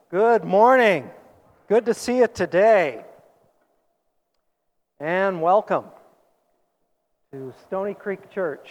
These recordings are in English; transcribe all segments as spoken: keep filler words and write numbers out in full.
Good morning. Good to see you today. And welcome to Stony Creek Church.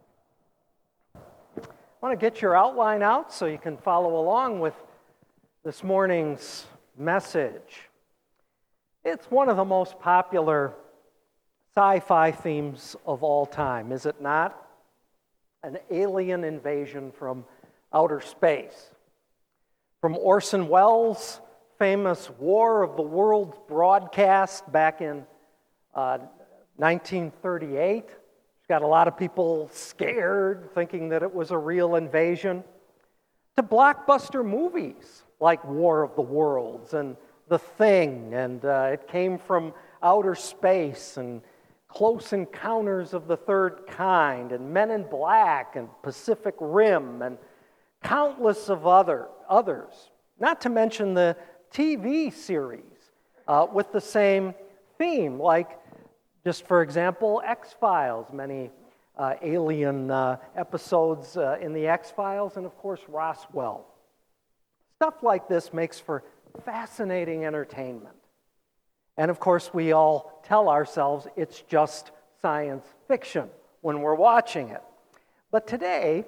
I want to get your outline out so you can follow along with this morning's message. It's one of the most popular sci-fi themes of all time, is it not? An alien invasion from outer space. From Orson Welles' famous War of the Worlds broadcast back in uh, nineteen thirty-eight, which got a lot of people scared, thinking that it was a real invasion, to blockbuster movies like War of the Worlds and The Thing, and uh, it came from outer space, and Close Encounters of the Third Kind, and Men in Black, and Pacific Rim, and countless of other others. Not to mention the T V series uh, with the same theme, like, just for example, X-Files, many uh, alien uh, episodes uh, in the X-Files, and of course Roswell. Stuff like this makes for fascinating entertainment. And of course, we all tell ourselves it's just science fiction when we're watching it. But today,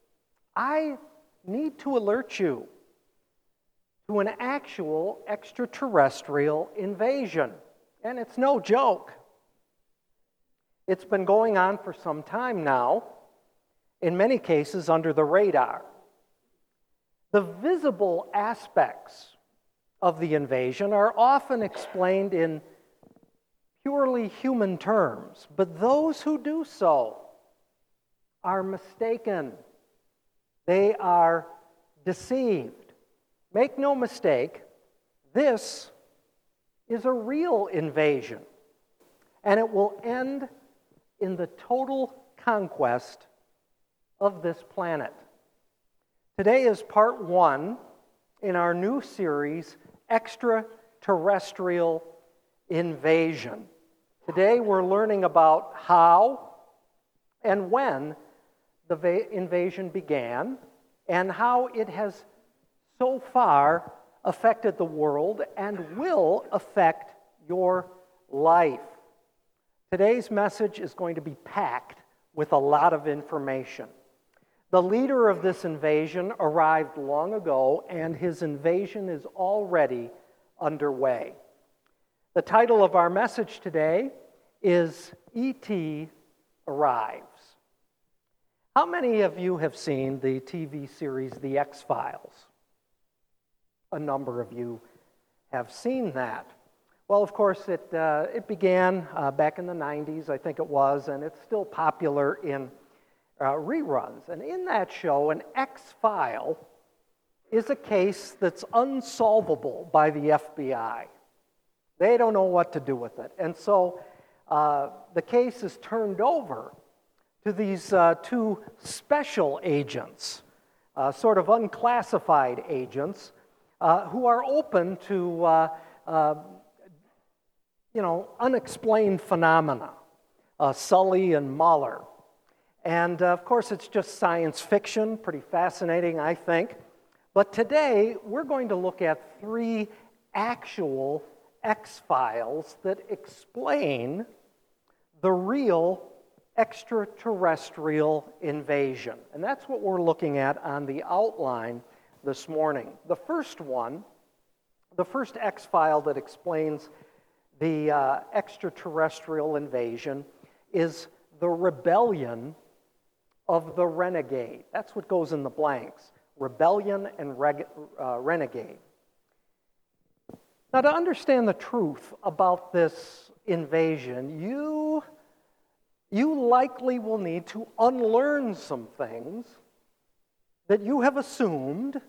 I need to alert you to an actual extraterrestrial invasion. And it's no joke. It's been going on for some time now, in many cases under the radar. The visible aspects of the invasion are often explained in purely human terms, but those who do so are mistaken. They are deceived. Make no mistake, this is a real invasion, and it will end in the total conquest of this planet. Today is part one in our new series, Extraterrestrial Invasion. Today we're learning about how and when the va- invasion began, and how it has so far affected the world and will affect your life. Today's message is going to be packed with a lot of information. The leader of this invasion arrived long ago, and his invasion is already underway. The title of our message today is E T Arrives. How many of you have seen the T V series The X-Files? A number of you have seen that. Well, of course, it uh, it began uh, back in the nineties, I think it was, and it's still popular in uh, reruns. And in that show, an X-File is a case that's unsolvable by the F B I. They don't know what to do with it. And so uh, the case is turned over to these uh, two special agents, uh, sort of unclassified agents, uh, who are open to, uh, uh, you know, unexplained phenomena, uh, Sully and Mahler. And, uh, of course, it's just science fiction, pretty fascinating, I think. But today, we're going to look at three actual X-Files that explain the real extraterrestrial invasion. And that's what we're looking at on the outline this morning. The first one, the first X-File that explains the uh, extraterrestrial invasion is the rebellion of the renegade. That's what goes in the blanks. Rebellion and reg- uh, renegade. Now, to understand the truth about this invasion, you you likely will need to unlearn some things that you have assumed,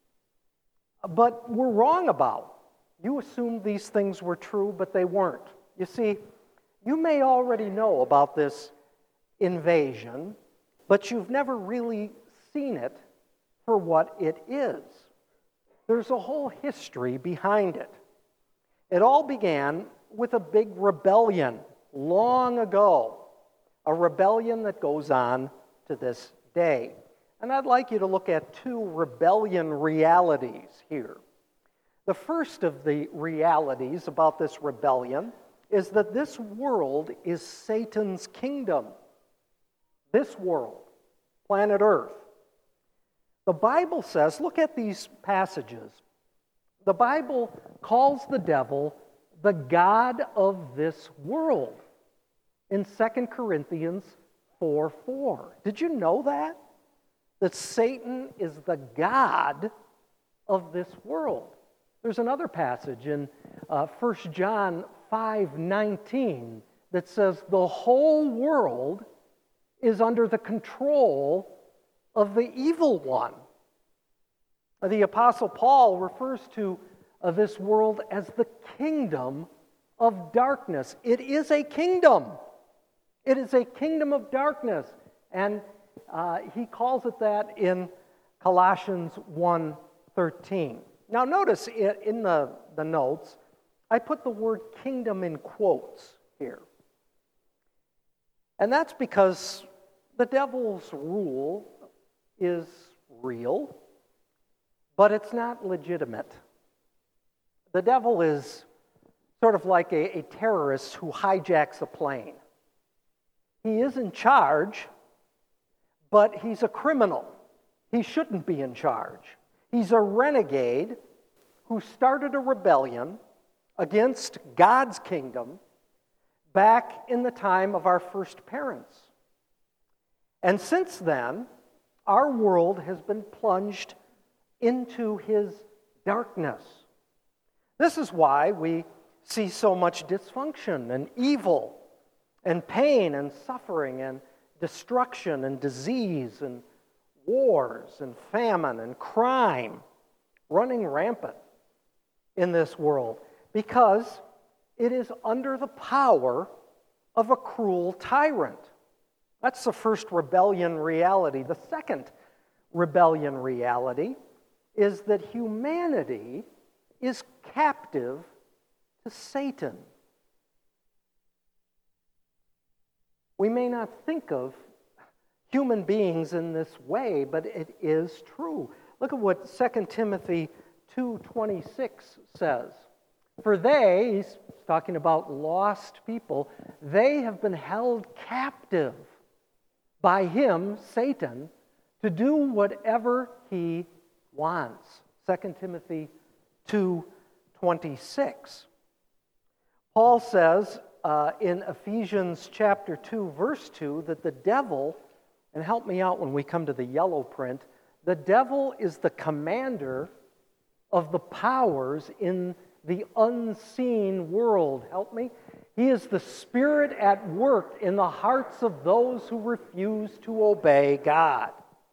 but were wrong about. You assumed these things were true, but they weren't. You see, you may already know about this invasion, but you've never really seen it for what it is. There's a whole history behind it. It all began with a big rebellion long ago, a rebellion that goes on to this day. And I'd like you to look at two rebellion realities here. The first of the realities about this rebellion is that this world is Satan's kingdom. This world, planet Earth. The Bible says, look at these passages. The Bible calls the devil the god of this world in Second Corinthians four four. Did you know that? That Satan is the god of this world. There's another passage in uh, First John five nineteen that says the whole world is under the control of the evil one. The Apostle Paul refers to uh, this world as the kingdom of darkness. It is a kingdom. It is a kingdom of darkness. And uh, he calls it that in Colossians one thirteen. Now notice in the, the notes, I put the word kingdom in quotes here. And that's because the devil's rule is real, but it's not legitimate. The devil is sort of like a, a terrorist who hijacks a plane. He is in charge, but he's a criminal. He shouldn't be in charge. He's a renegade who started a rebellion against God's kingdom back in the time of our first parents. And since then, our world has been plunged into his darkness. This is why we see so much dysfunction and evil and pain and suffering and destruction and disease and wars and famine and crime running rampant in this world, because it is under the power of a cruel tyrant. That's the first rebellion reality. The second rebellion reality is that humanity is captive to Satan. We may not think of human beings in this way, but it is true. Look at what Second Timothy two twenty-six says. For they, he's talking about lost people, they have been held captive by him, Satan, to do whatever he wants. Second Timothy two twenty-six. Paul says uh, in Ephesians chapter two, verse two, that the devil, and help me out when we come to the yellow print, the devil is the commander of the powers in the unseen world. Help me. He is the spirit at work in the hearts of those who refuse to obey God.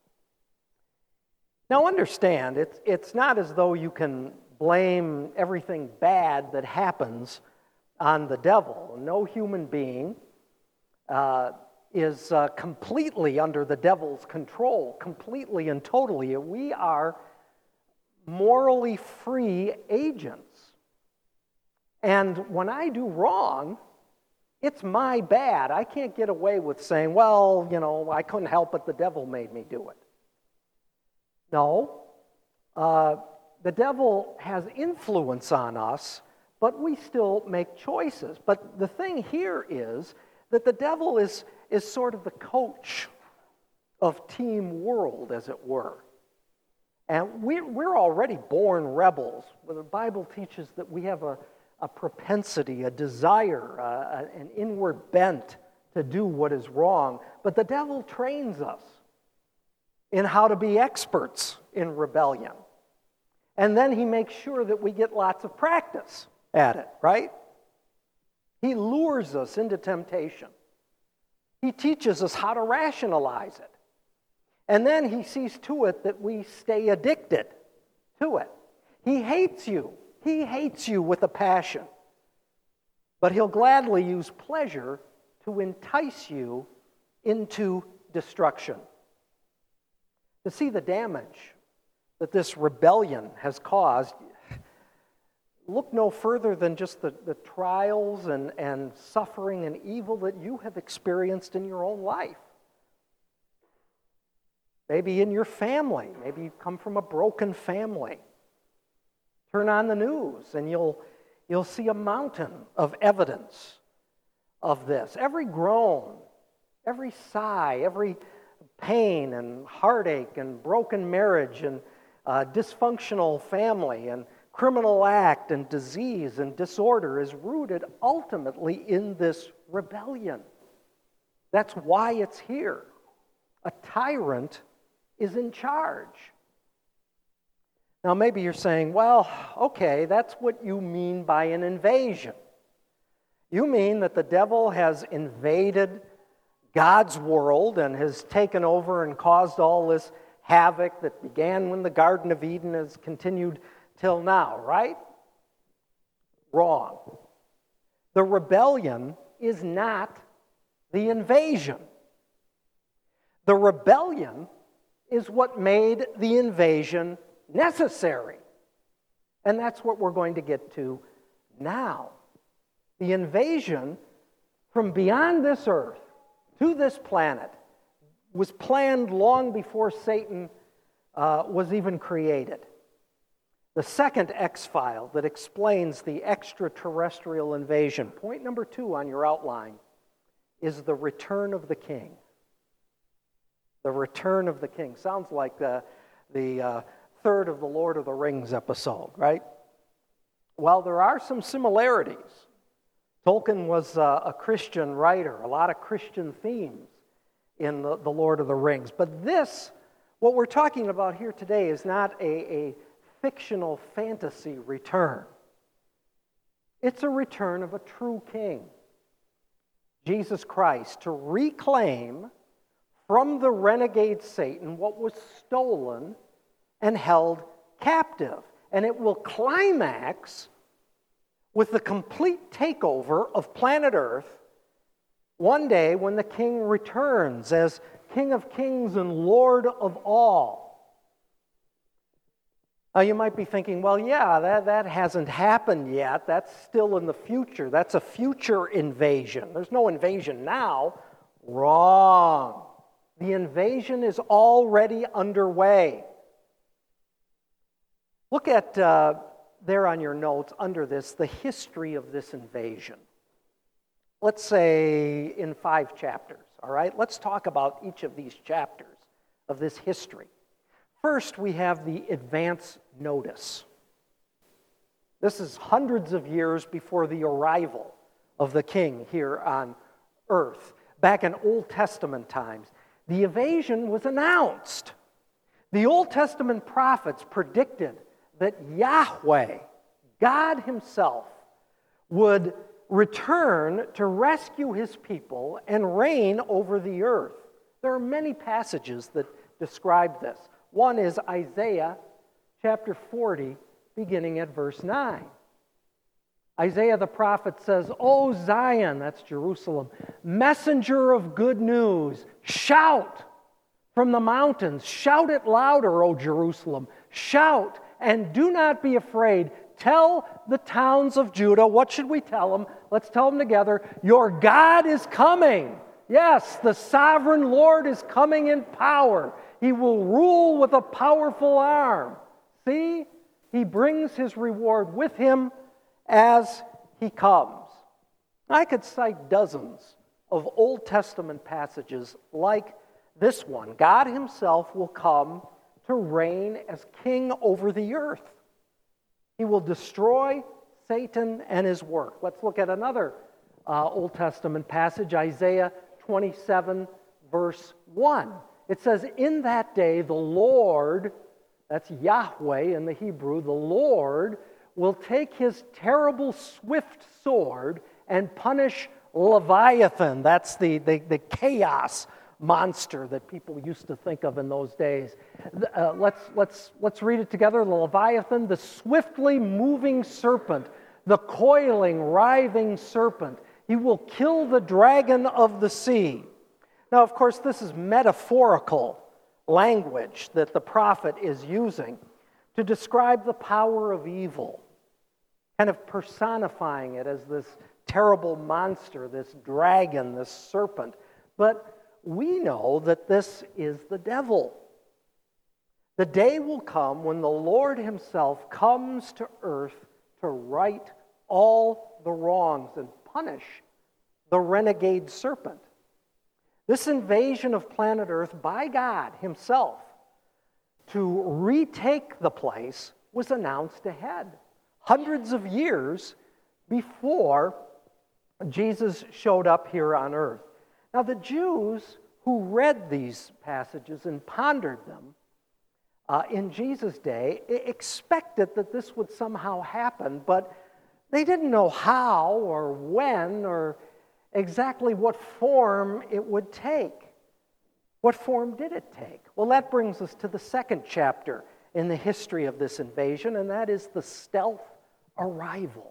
Now understand, it's, it's not as though you can blame everything bad that happens on the devil. No human being uh, is uh, completely under the devil's control, completely and totally. We are morally free agents. And when I do wrong, it's my bad. I can't get away with saying, well, you know, I couldn't help it, the devil made me do it. No, uh, the devil has influence on us, but we still make choices. But the thing here is that the devil is, is sort of the coach of Team World, as it were. And we're, we're already born rebels. The Bible teaches that we have a, a propensity, a desire, uh, an inward bent to do what is wrong. But the devil trains us in how to be experts in rebellion. And then he makes sure that we get lots of practice at it, right? He lures us into temptation. He teaches us how to rationalize it. And then he sees to it that we stay addicted to it. He hates you. He hates you with a passion. But he'll gladly use pleasure to entice you into destruction. To see the damage that this rebellion has caused, look no further than just the, the trials and, and suffering and evil that you have experienced in your own life. Maybe in your family. Maybe you come from a broken family. Turn on the news and you'll, you'll see a mountain of evidence of this. Every groan, every sigh, every pain and heartache and broken marriage and uh, dysfunctional family and criminal act and disease and disorder is rooted ultimately in this rebellion. That's why it's here. A tyrant is in charge. Now, maybe you're saying, well, okay, that's what you mean by an invasion. You mean that the devil has invaded God's world and has taken over and caused all this havoc that began when the Garden of Eden has continued till now, right? Wrong. The rebellion is not the invasion. The rebellion is what made the invasion necessary. And that's what we're going to get to now. The invasion from beyond this earth to this planet was planned long before Satan uh, was even created. The second X-file that explains the extraterrestrial invasion, point number two on your outline, is the return of the king. The return of the king. Sounds like the, the uh, third of the Lord of the Rings episode, right? Well, there are some similarities. Tolkien was uh, a Christian writer, a lot of Christian themes in the, the Lord of the Rings. But this, what we're talking about here today, is not a, a fictional fantasy return. It's a return of a true king, Jesus Christ, to reclaim from the renegade Satan what was stolen and held captive. And it will climax with the complete takeover of planet Earth one day when the king returns as King of Kings and Lord of all. Now you might be thinking, well, yeah, that, that hasn't happened yet. That's still in the future. That's a future invasion. There's no invasion now. Wrong. The invasion is already underway. Look at uh, there on your notes under this, the history of this invasion. Let's say in five chapters, all right? Let's talk about each of these chapters of this history. First, we have the advance notice. This is hundreds of years before the arrival of the king here on earth. Back in Old Testament times, the invasion was announced. The Old Testament prophets predicted that Yahweh, God himself, would return to rescue his people and reign over the earth. There are many passages that describe this. One is Isaiah chapter forty, beginning at verse nine. Isaiah the prophet says, "O Zion," that's Jerusalem, "messenger of good news, shout from the mountains. Shout it louder, O Jerusalem. Shout, and do not be afraid. Tell the towns of Judah." What should we tell them? Let's tell them together. "Your God is coming." Yes, the sovereign Lord is coming in power. He will rule with a powerful arm. See, he brings his reward with him as he comes. I could cite dozens of Old Testament passages like this one. God himself will come to reign as king over the earth. He will destroy Satan and his work. Let's look at another uh, Old Testament passage, Isaiah twenty-seven, verse one. It says, "In that day the Lord," that's Yahweh in the Hebrew, "the Lord will take his terrible swift sword and punish Leviathan." That's the, the, the chaos monster that people used to think of in those days. Uh, let's, let's, let's read it together. "The Leviathan, the swiftly moving serpent, the coiling, writhing serpent. He will kill the dragon of the sea." Now, of course, this is metaphorical language that the prophet is using to describe the power of evil, kind of personifying it as this terrible monster, this dragon, this serpent. But we know that this is the devil. The day will come when the Lord himself comes to earth to right all the wrongs and punish the renegade serpent. This invasion of planet Earth by God himself to retake the place was announced ahead, hundreds of years before Jesus showed up here on earth. Now, the Jews who read these passages and pondered them uh, in Jesus' day expected that this would somehow happen, but they didn't know how or when or exactly what form it would take. What form did it take? Well, that brings us to the second chapter in the history of this invasion, and that is the stealth arrival.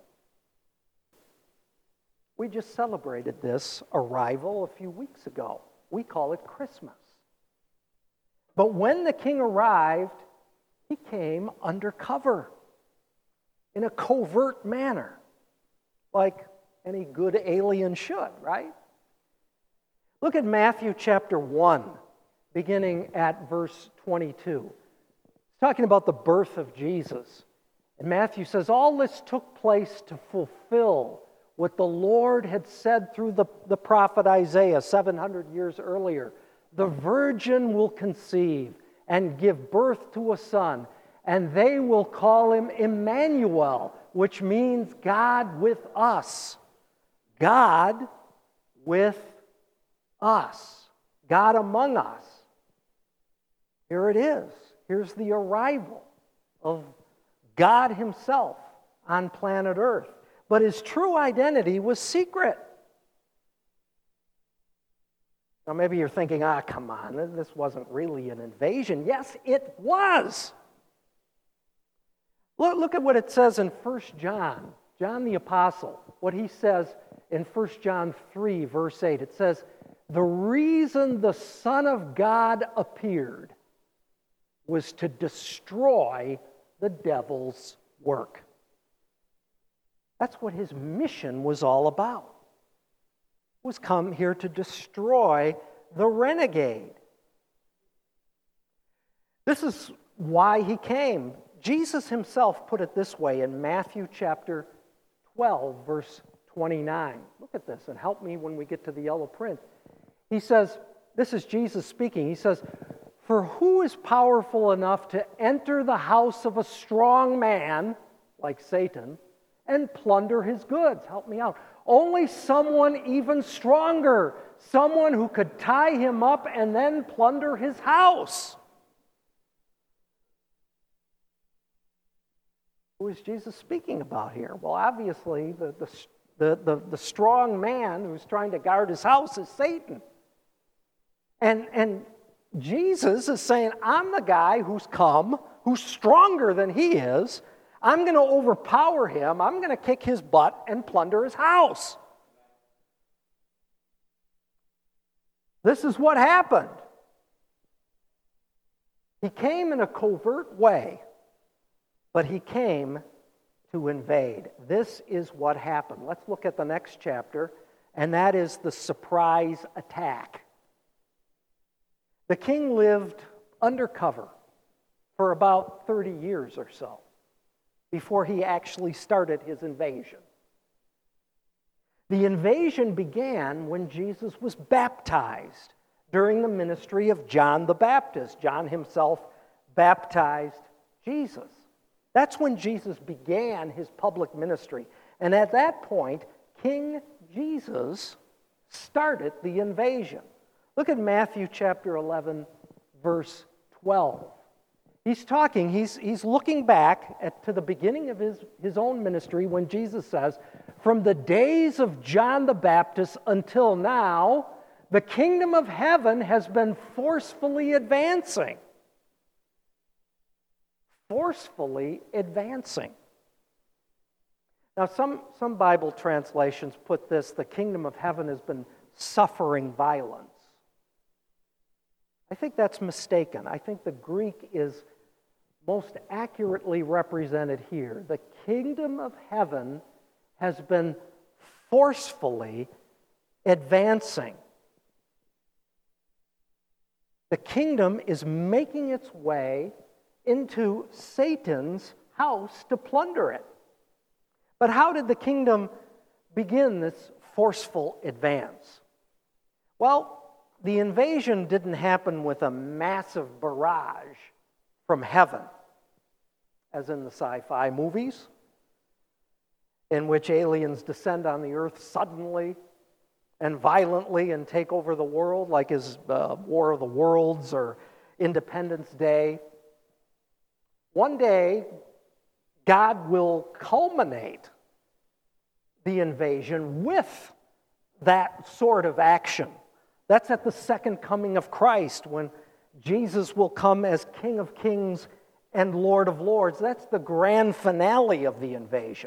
We just celebrated this arrival a few weeks ago. We call it Christmas. But when the king arrived, he came undercover in a covert manner, like any good alien should, right? Look at Matthew chapter one, beginning at verse twenty-two. It's talking about the birth of Jesus. And Matthew says, all this took place to fulfill what the Lord had said through the, the prophet Isaiah seven hundred years earlier. The virgin will conceive and give birth to a son, and they will call him Emmanuel, which means God with us. God with us. God among us. Here it is. Here's the arrival of God himself on planet Earth. But his true identity was secret. Now maybe you're thinking, ah, come on, this wasn't really an invasion. Yes, it was. Look, look at what it says in First John. John the Apostle, what he says in First John three, verse eight. It says, the reason the Son of God appeared was to destroy the devil's work. That's what his mission was all about. Was come here to destroy the renegade. This is why he came. Jesus himself put it this way in Matthew chapter twelve, verse twenty-nine. Look at this and help me when we get to the yellow print. He says, this is Jesus speaking, he says, for who is powerful enough to enter the house of a strong man, like Satan, and plunder his goods? Help me out. Only someone even stronger, someone who could tie him up and then plunder his house. Who is Jesus speaking about here? Well, obviously, the, the, the, the, the strong man who's trying to guard his house is Satan. And, and Jesus is saying, I'm the guy who's come, who's stronger than he is. I'm going to overpower him. I'm going to kick his butt and plunder his house. This is what happened. He came in a covert way, but he came to invade. This is what happened. Let's look at the next chapter, and that is the surprise attack. The king lived undercover for about thirty years or so before he actually started his invasion. The invasion began when Jesus was baptized during the ministry of John the Baptist. John himself baptized Jesus. That's when Jesus began his public ministry. And at that point, King Jesus started the invasion. Look at Matthew chapter eleven, verse twelve. He's talking, he's, he's looking back at, to the beginning of his, his own ministry when Jesus says, from the days of John the Baptist until now, the kingdom of heaven has been forcefully advancing. Forcefully advancing. Now, some, some Bible translations put this, the kingdom of heaven has been suffering violence. I think that's mistaken. I think the Greek is most accurately represented here. The kingdom of heaven has been forcefully advancing. The kingdom is making its way into Satan's house to plunder it. But how did the kingdom begin this forceful advance? Well, the invasion didn't happen with a massive barrage from heaven, as in the sci-fi movies, in which aliens descend on the earth suddenly and violently and take over the world, like is uh, War of the Worlds or Independence Day. One day, God will culminate the invasion with that sort of action. That's at the second coming of Christ, when Jesus will come as King of Kings and Lord of Lords. That's the grand finale of the invasion.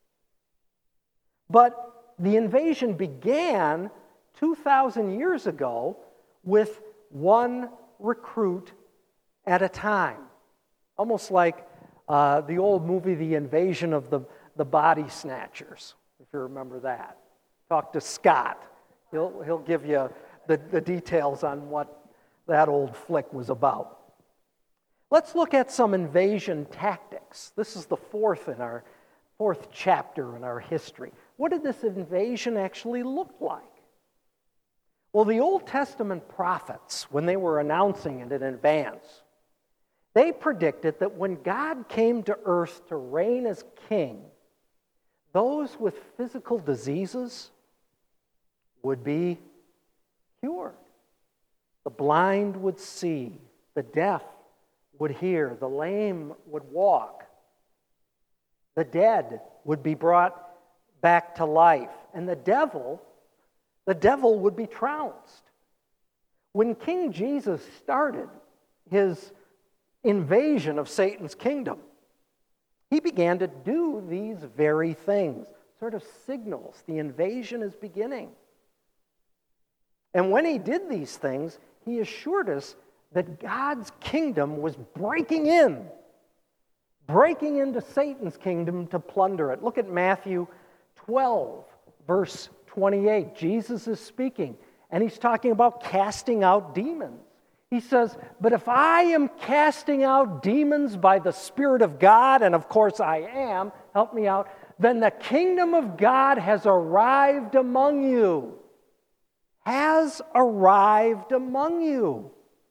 But the invasion began two thousand years ago with one recruit at a time. Almost like uh, the old movie, The Invasion of the, the Body Snatchers, if you remember that. Talk to Scott. He'll, he'll give you the, the details on what that old flick was about. Let's look at some invasion tactics. This is the fourth in our fourth chapter in our history. What did this invasion actually look like? Well, the Old Testament prophets, when they were announcing it in advance, they predicted that when God came to earth to reign as king, those with physical diseases would be cured. The blind would see, the deaf would hear, the lame would walk, the dead would be brought back to life, and the devil, the devil would be trounced. When King Jesus started his invasion of Satan's kingdom, he began to do these very things, sort of signals the invasion is beginning. And when he did these things, he assured us that God's kingdom was breaking in, breaking into Satan's kingdom to plunder it. Look at Matthew twelve, verse twenty-eight. Jesus is speaking, and he's talking about casting out demons. He says, but if I am casting out demons by the Spirit of God, and of course I am, help me out, then the kingdom of God has arrived among you. Has arrived among you.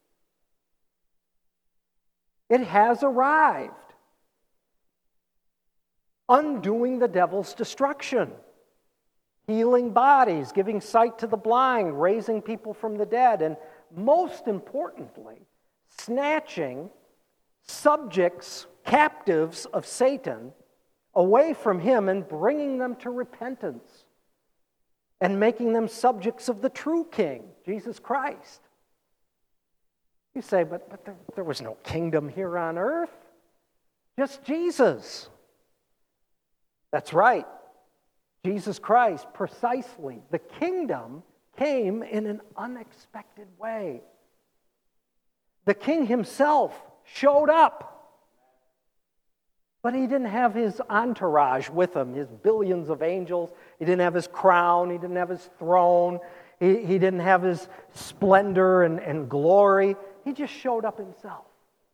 It has arrived. Undoing the devil's destruction. Healing bodies, giving sight to the blind, raising people from the dead, and most importantly, snatching subjects, captives of Satan away from him and bringing them to repentance and making them subjects of the true King, Jesus Christ. You say, but, but there, there was no kingdom here on earth, just Jesus. That's right. Jesus Christ, precisely. The kingdom came in an unexpected way. The king himself showed up, but he didn't have his entourage with him, his billions of angels. He didn't have his crown. He didn't have his throne. He, he didn't have his splendor and, and glory. He just showed up himself.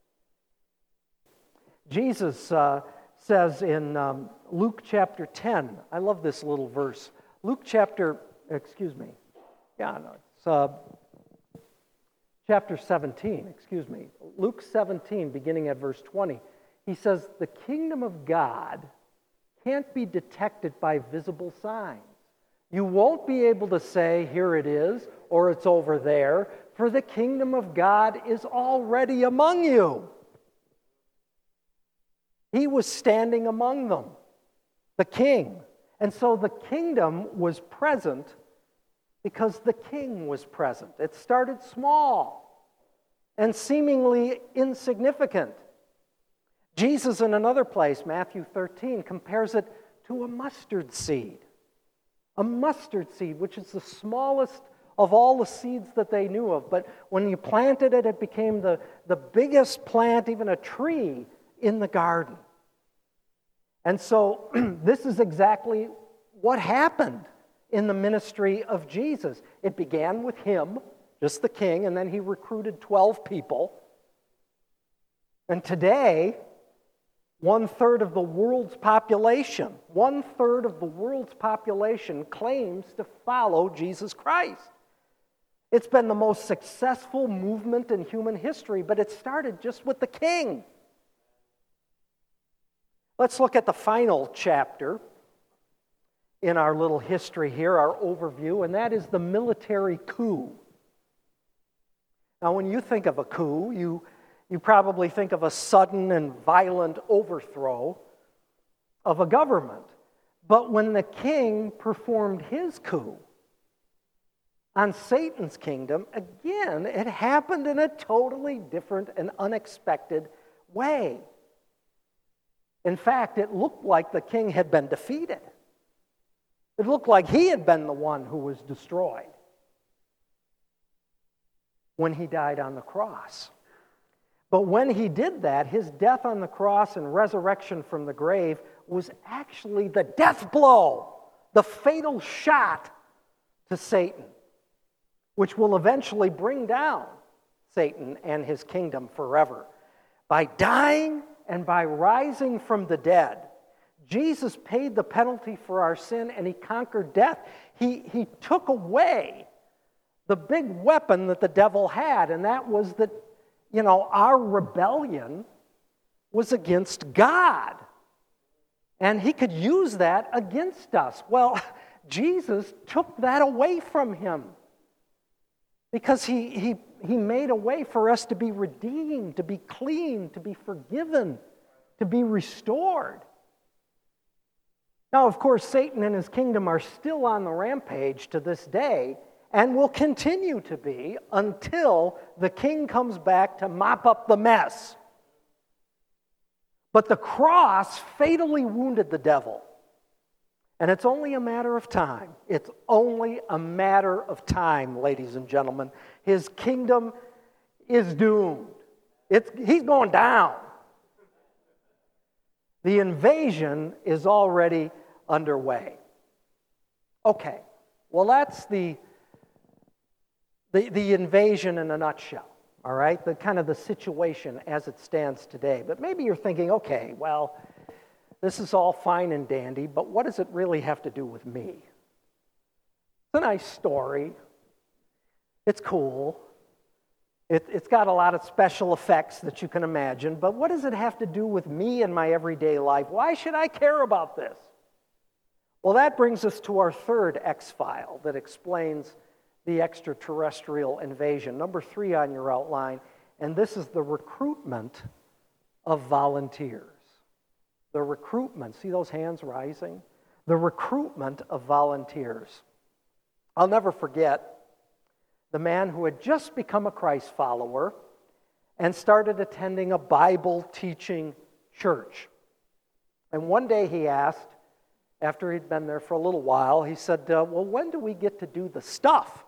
Jesus uh, says in um, Luke chapter ten, I love this little verse. Luke chapter, excuse me, yeah, no, it's uh, chapter seventeen, excuse me. Luke seventeen, beginning at verse twenty. He says, the kingdom of God can't be detected by visible signs. You won't be able to say, here it is, or it's over there, for the kingdom of God is already among you. He was standing among them, the king. And so the kingdom was present because the king was present. It started small and seemingly insignificant. Jesus, in another place, Matthew thirteen, compares it to a mustard seed. A mustard seed, which is the smallest of all the seeds that they knew of. But when you planted it, it became the, the biggest plant, even a tree, in the garden. And so this is exactly what happened in the ministry of Jesus. It began with him, just the king, and then he recruited twelve people. And today, one-third of the world's population, one-third of the world's population claims to follow Jesus Christ. It's been the most successful movement in human history, but it started just with the king. Let's look at the final chapter in our little history here, our overview, and that is the military coup. Now, when you think of a coup, you, you probably think of a sudden and violent overthrow of a government. But when the king performed his coup on Satan's kingdom, again, it happened in a totally different and unexpected way. In fact, it looked like the king had been defeated. It looked like he had been the one who was destroyed when he died on the cross. But when he did that, his death on the cross and resurrection from the grave was actually the death blow, the fatal shot to Satan, which will eventually bring down Satan and his kingdom forever. By dying and by rising from the dead, Jesus paid the penalty for our sin and he conquered death. He, he took away the big weapon that the devil had, and that was that, you know, our rebellion was against God. And he could use that against us. Well, Jesus took that away from him because he, he, he made a way for us to be redeemed, to be clean, to be forgiven, to be restored. Now, of course, Satan and his kingdom are still on the rampage to this day and will continue to be until the king comes back to mop up the mess. But the cross fatally wounded the devil. And it's only a matter of time. It's only a matter of time, ladies and gentlemen. His kingdom is doomed. It's, he's going down. The invasion is already underway. Okay, well, that's the, the, the invasion in a nutshell, all right? The kind of the situation as it stands today. But maybe you're thinking, okay, well, this is all fine and dandy, but what does it really have to do with me? It's a nice story. It's cool. It, it's got a lot of special effects that you can imagine, but what does it have to do with me and my everyday life? Why should I care about this? Well, that brings us to our third X-file that explains the extraterrestrial invasion. Number three on your outline, and this is the recruitment of volunteers. The recruitment, see those hands rising? The recruitment of volunteers. I'll never forget the man who had just become a Christ follower and started attending a Bible-teaching church. And one day he asked, after he'd been there for a little while, he said, uh, well, when do we get to do the stuff?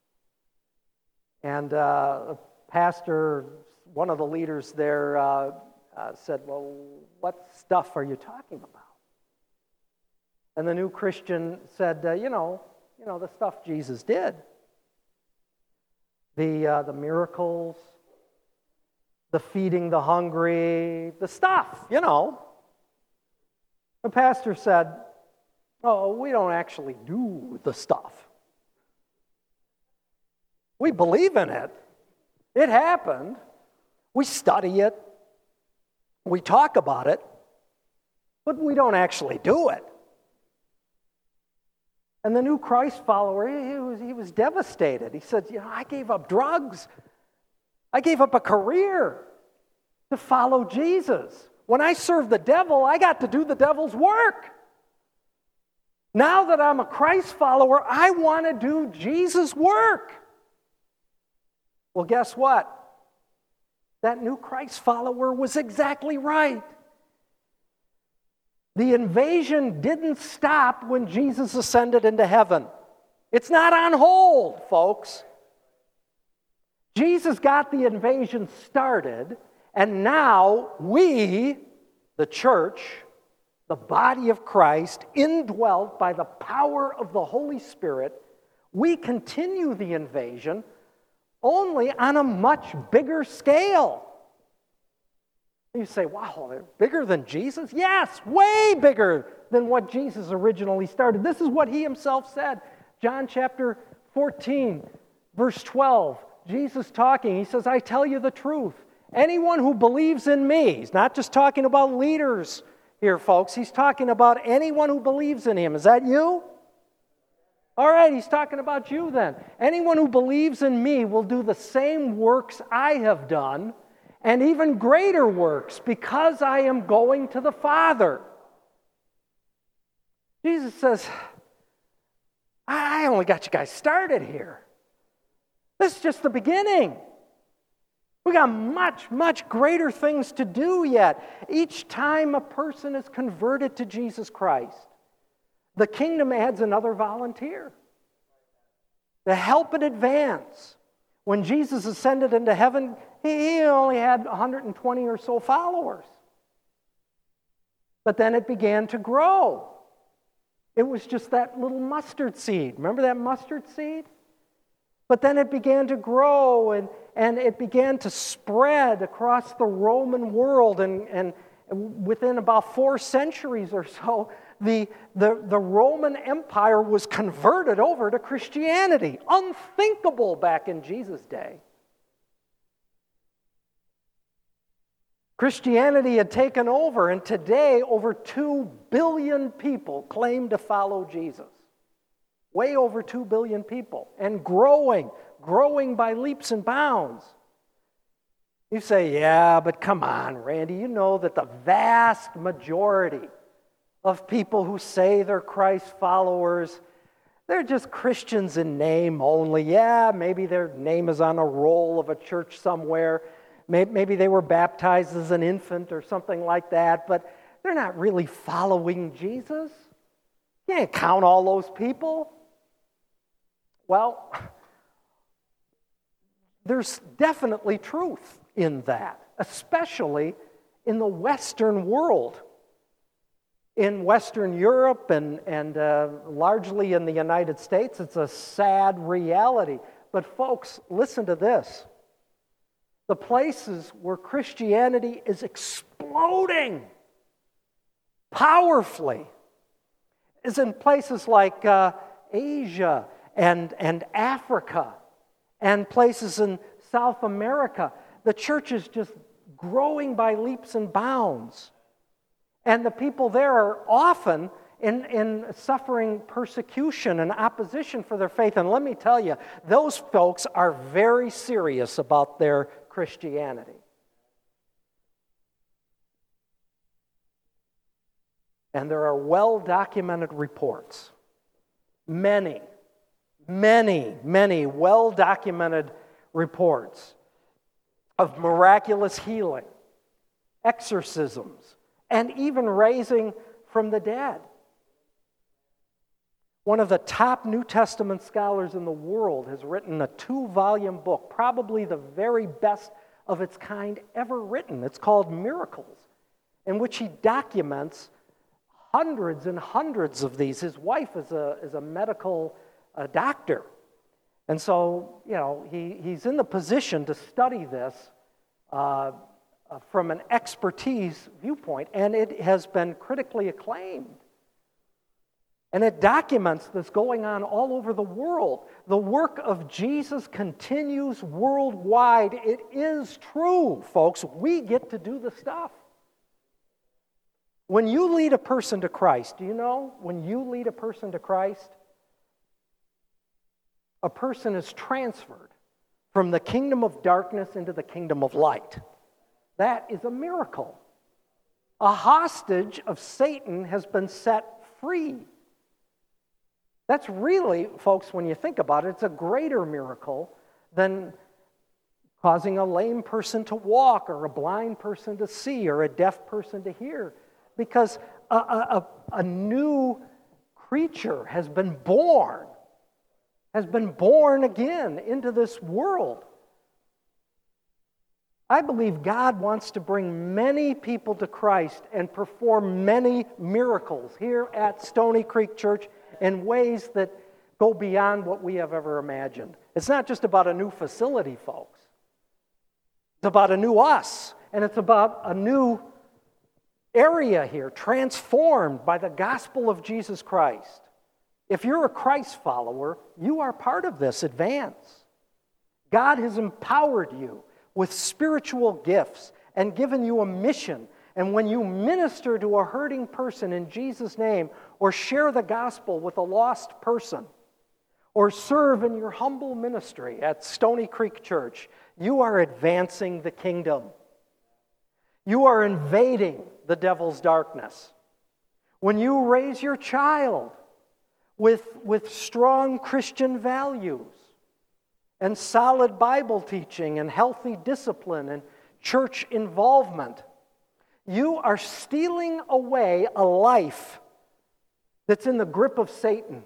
And uh, the pastor, one of the leaders there, uh, uh, said, well, what stuff are you talking about? And the new Christian said, uh, you know, you know, the stuff Jesus did. The, uh, the miracles, the feeding the hungry, the stuff, you know. The pastor said, oh, we don't actually do the stuff. We believe in it. It happened. We study it. We talk about it. But we don't actually do it. And the new Christ follower, he was, he was devastated. He said, you know, I gave up drugs. I gave up a career to follow Jesus. When I served the devil, I got to do the devil's work. Now that I'm a Christ follower, I want to do Jesus' work. Well, guess what? That new Christ follower was exactly right. The invasion didn't stop when Jesus ascended into heaven. It's not on hold, folks. Jesus got the invasion started, and now we, the church, the body of Christ, indwelt by the power of the Holy Spirit, we continue the invasion only on a much bigger scale. You say, wow, they're bigger than Jesus? Yes, way bigger than what Jesus originally started. This is what he himself said. John chapter fourteen, verse twelve. Jesus talking, he says, I tell you the truth. Anyone who believes in me, he's not just talking about leaders here, folks. He's talking about anyone who believes in him. Is that you? All right, he's talking about you then. Anyone who believes in me will do the same works I have done, and even greater works, because I am going to the Father. Jesus says, I only got you guys started here. This is just the beginning. We got much, much greater things to do yet. Each time a person is converted to Jesus Christ, the kingdom adds another volunteer to help it advance. When Jesus ascended into heaven, he only had one hundred twenty or so followers. But then it began to grow. It was just that little mustard seed. Remember that mustard seed? But then it began to grow, and, and it began to spread across the Roman world. And, and within about four centuries or so, the, the, the Roman Empire was converted over to Christianity. Unthinkable back in Jesus' day. Christianity had taken over, and today over two billion people claim to follow Jesus. Way over two billion people, and growing, growing by leaps and bounds. You say, yeah, but come on, Randy, you know that the vast majority of people who say they're Christ followers, they're just Christians in name only. Yeah, maybe their name is on a roll of a church somewhere. Maybe they were baptized as an infant or something like that, but they're not really following Jesus. You can't count all those people. Well, there's definitely truth in that, especially in the Western world. In Western Europe and, and uh, largely in the United States, it's a sad reality. But folks, listen to this. The places where Christianity is exploding powerfully is in places like uh, Asia and, and Africa and places in South America. The church is just growing by leaps and bounds. And the people there are often in, in suffering persecution and opposition for their faith. And let me tell you, those folks are very serious about their Christianity. And there are well-documented reports, many, many, many well-documented reports of miraculous healing, exorcisms, and even raising from the dead. One of the top New Testament scholars in the world has written a two-volume book, probably the very best of its kind ever written. It's called Miracles, in which he documents hundreds and hundreds of these. His wife is a, is a medical uh, doctor. And so, you know, he, he's in the position to study this uh, uh, from an expertise viewpoint, and it has been critically acclaimed. And it documents this going on all over the world. The work of Jesus continues worldwide. It is true, folks. We get to do the stuff. When you lead a person to Christ, do you know, when you lead a person to Christ, a person is transferred from the kingdom of darkness into the kingdom of light. That is a miracle. A hostage of Satan has been set free. That's really, folks, when you think about it, it's a greater miracle than causing a lame person to walk or a blind person to see or a deaf person to hear. Because a, a, a new creature has been born, has been born again into this world. I believe God wants to bring many people to Christ and perform many miracles here at Stony Creek Church in ways that go beyond what we have ever imagined. It's not just about a new facility, folks. It's about a new us. and it's about a new area here, transformed by the gospel of Jesus Christ. If you're a Christ follower, you are part of this advance. God has empowered you with spiritual gifts and given you a mission. And when you minister to a hurting person in Jesus' name, or share the gospel with a lost person, or serve in your humble ministry at Stony Creek Church, you are advancing the kingdom. You are invading the devil's darkness. When you raise your child with, with strong Christian values and solid Bible teaching and healthy discipline and church involvement, you are stealing away a life that's in the grip of Satan.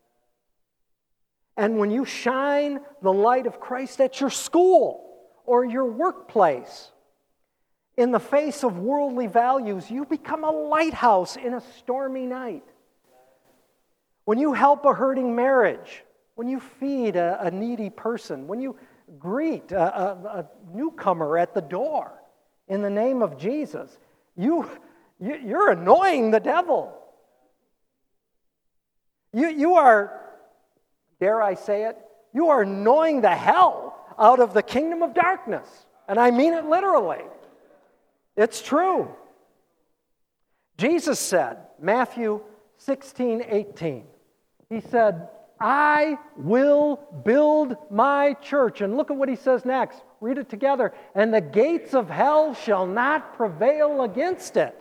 And when you shine the light of Christ at your school or your workplace, in the face of worldly values, you become a lighthouse in a stormy night. When you help a hurting marriage, when you feed a, a needy person, when you greet a, a, a newcomer at the door in the name of Jesus, you, you, you're annoying the devil. You, you are, dare I say it, you are annoying the hell out of the kingdom of darkness. And I mean it literally. It's true. Jesus said, Matthew sixteen eighteen, he said, I will build my church. And look at what he says next. Read it together. And the gates of hell shall not prevail against it.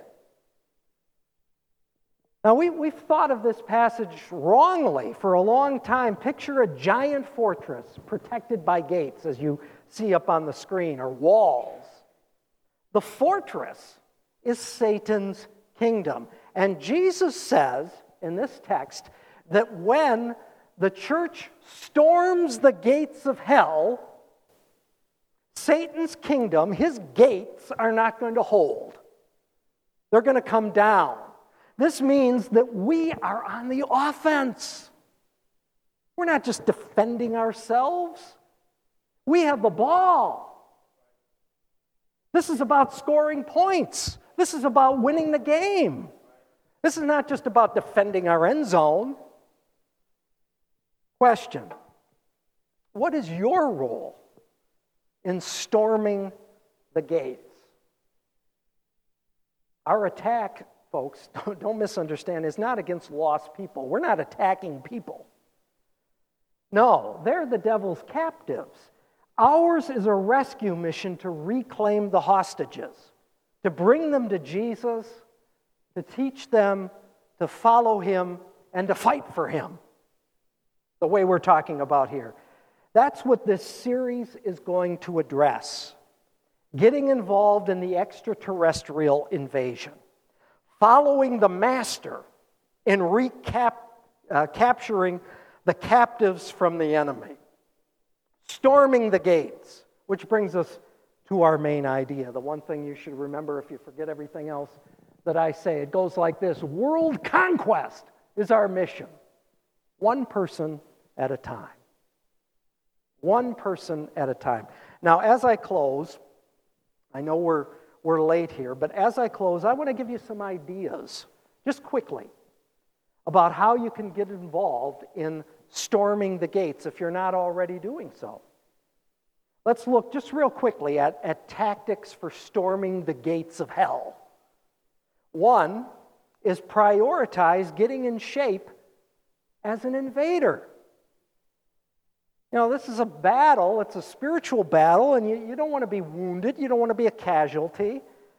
Now, we, we've thought of this passage wrongly for a long time. Picture a giant fortress protected by gates, as you see up on the screen, or walls. The fortress is Satan's kingdom. And Jesus says in this text that when the church storms the gates of hell, Satan's kingdom, his gates, are not going to hold. They're going to come down. This means that we are on the offense. We're not just defending ourselves. We have the ball. This is about scoring points. This is about winning the game. This is not just about defending our end zone. Question: what is your role in storming the gates? Our attack, folks, don't, don't misunderstand, is not against lost people. We're not attacking people. No, they're the devil's captives. Ours is a rescue mission to reclaim the hostages, to bring them to Jesus, to teach them to follow him and to fight for him, the way we're talking about here. That's what this series is going to address. Getting involved in the extraterrestrial invasion. Following the master in recap, uh, capturing the captives from the enemy. Storming the gates, which brings us to our main idea. The one thing you should remember if you forget everything else that I say. It goes like this: world conquest is our mission. One person at a time. One person at a time. Now, as I close, I know we're, we're late here, but as I close, I want to give you some ideas, just quickly, about how you can get involved in storming the gates if you're not already doing so. Let's look just real quickly at, at tactics for storming the gates of hell. One is prioritize getting in shape as an invader. You know, this is a battle, it's a spiritual battle, and you, you don't want to be wounded, you don't want to be a casualty.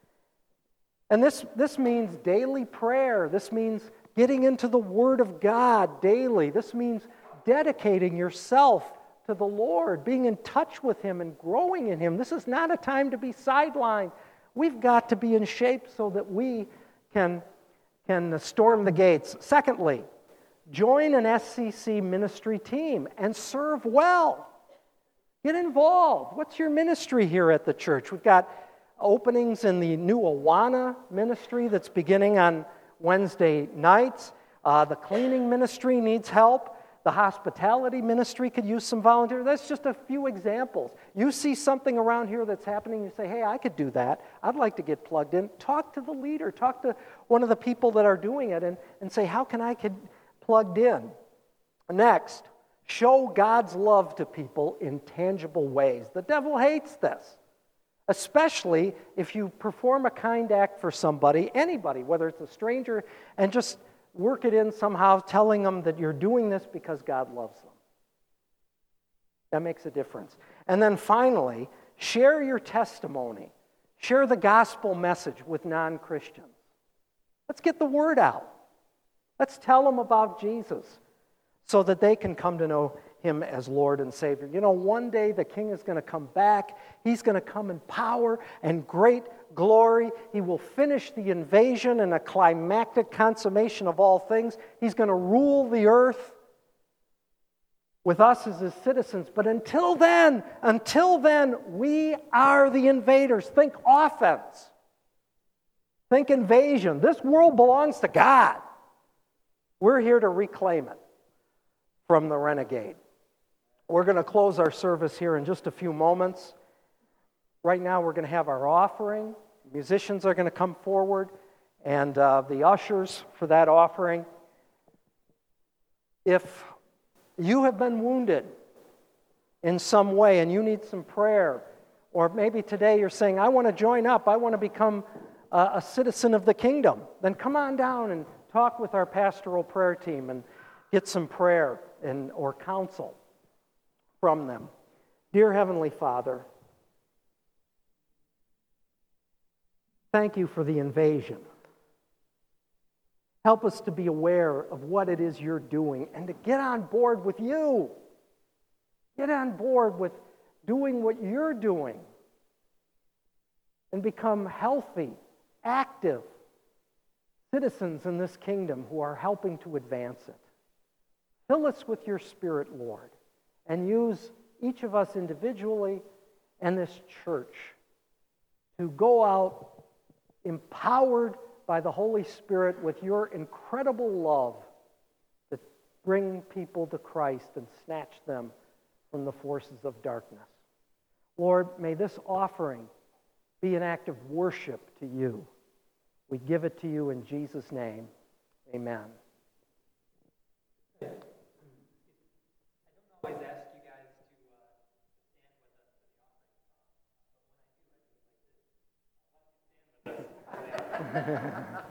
And this, this means daily prayer, this means getting into the Word of God daily, this means dedicating yourself to the Lord, being in touch with Him and growing in Him. This is not a time to be sidelined. We've got to be in shape so that we can, can storm the gates. Secondly, join an S C C ministry team and serve well. Get involved. What's your ministry here at the church? We've got openings in the new Awana ministry that's beginning on Wednesday nights. Uh, the cleaning ministry needs help. The hospitality ministry could use some volunteers. That's just a few examples. You see something around here that's happening, you say, hey, I could do that. I'd like to get plugged in. Talk to the leader. Talk to one of the people that are doing it and, and say, how can I get plugged in? Next, show God's love to people in tangible ways. The devil hates this, especially if you perform a kind act for somebody, anybody, whether it's a stranger, and just work it in somehow, telling them that you're doing this because God loves them. That makes a difference. And then finally, share your testimony. Share the gospel message with non-Christians. Let's get the word out. Let's tell them about Jesus so that they can come to know Him as Lord and Savior. You know, one day the King is going to come back. He's going to come in power and great glory. He will finish the invasion and a climactic consummation of all things. He's going to rule the earth with us as His citizens. But until then, until then, we are the invaders. Think offense. Think invasion. This world belongs to God. We're here to reclaim it from the renegade. We're going to close our service here in just a few moments. Right now we're going to have our offering. Musicians are going to come forward, and uh, the ushers for that offering. If you have been wounded in some way and you need some prayer, or maybe today you're saying, I want to join up, I want to become a, a citizen of the kingdom, then come on down and talk with our pastoral prayer team and get some prayer and or counsel from them. Dear Heavenly Father, thank you for the invasion. Help us to be aware of what it is you're doing and to get on board with you. Get on board with doing what you're doing and become healthy, active citizens in this kingdom who are helping to advance it. Fill us with your Spirit, Lord, and use each of us individually and this church to go out empowered by the Holy Spirit with your incredible love to bring people to Christ and snatch them from the forces of darkness. Lord, may this offering be an act of worship to you. We give it to you in Jesus' name. Amen. I don't always ask you guys to uh, stand with us for the offering song, but when I do, I do it like this. I want you to stand with us.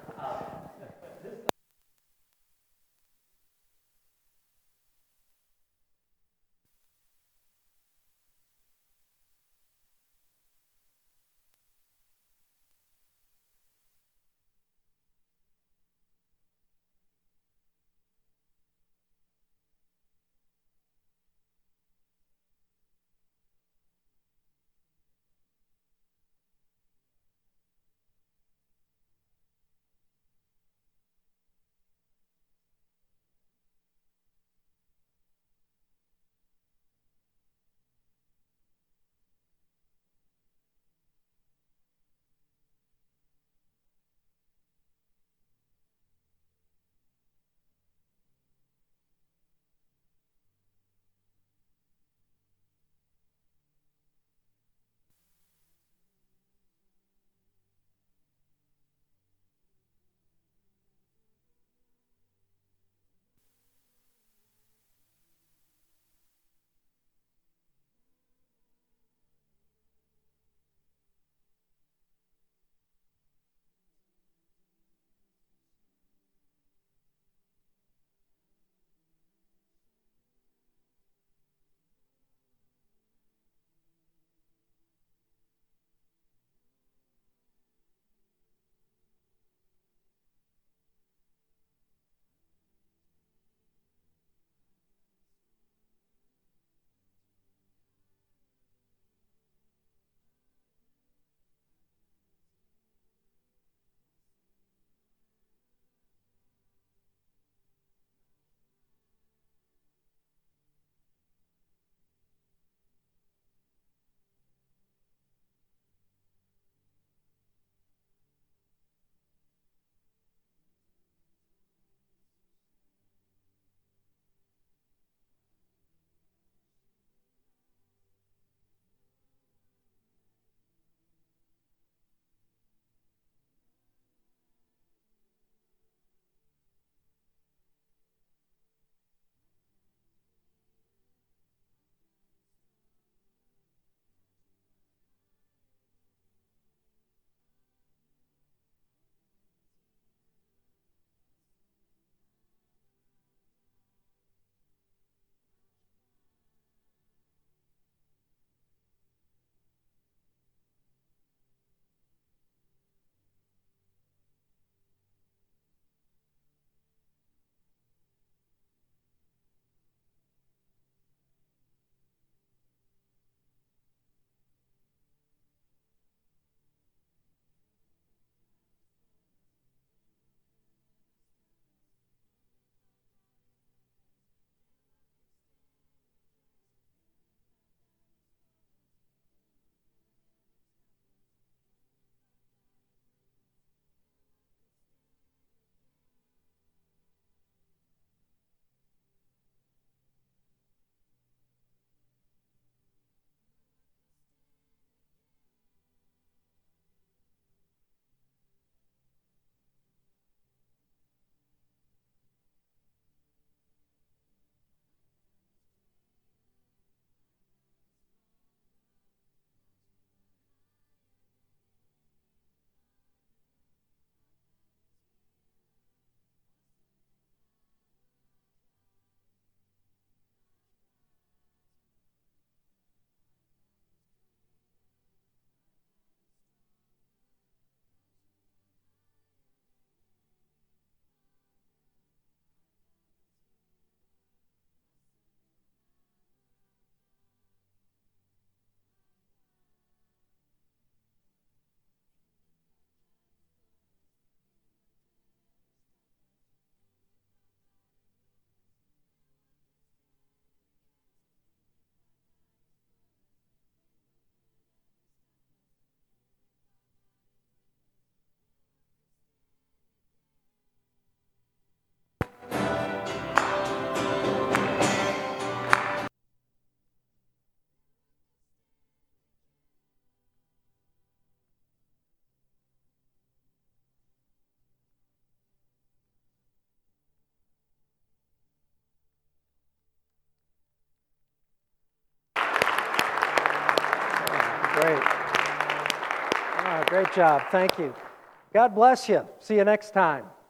Great. Ah, great job. Thank you. God bless you. See you next time.